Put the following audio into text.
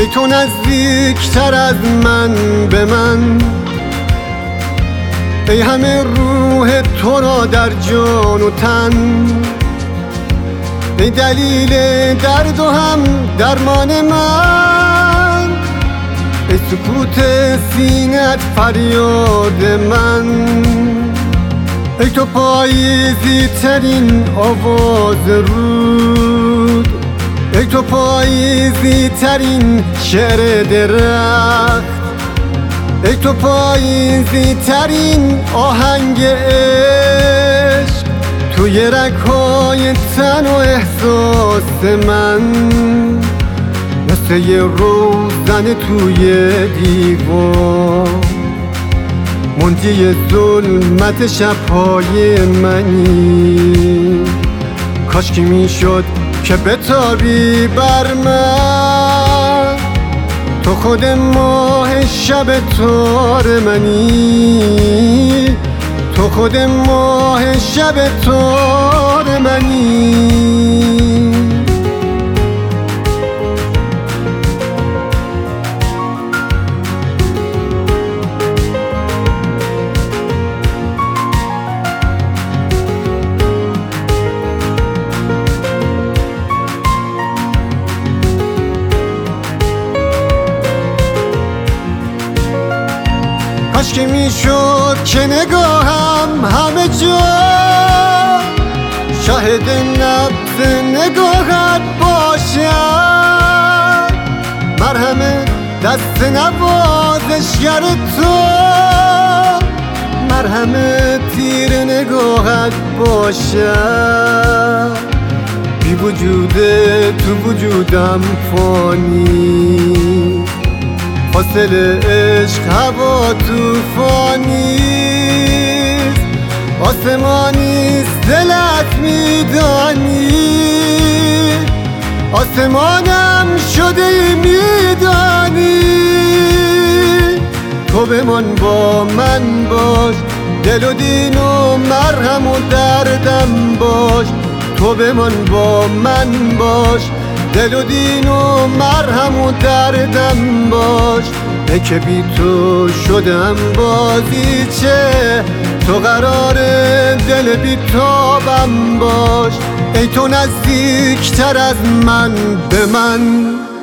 ای تو نزدیکتر از من به من، ای همه روح تو را در جان و تن، ای دلیل درد و هم درمان من، ای سکوت سینه‌ات فریاد من، ای تو پاییزی ترین آواز رود، ای تو پاییزی ترین شعر درخت، ای تو پاییزی ترین آهنگ عشق توی رگ‌های تن و احساس من، مثل یه روزن توی دیوار، منجی ظلمت شب‌های منی. کاش که میشد که بتابی بر من، تو خود ماه شب تار منی، تو خود ماه شب تار منی. کاش که میشد که نگاهم همه جا شاهد نبض نگاهت باشد، مرهم دست نوازشگر تو، مرهم تیر نگاهت باشد. بی وجود تو وجودم فانی، فاصله عشق هوا توفانیست، آسمانیست دلت میدانی، آسمانم شده میدانی. تو بمان با من باش، دل و دین و مرهم و دردم باش، تو بمان با من باش، دل و دین و مرهم و دردم باش. ای که بی تو شدم بازیچه، تو قرار دل بی تابم باش، ای تو نزدیکتر از من به من.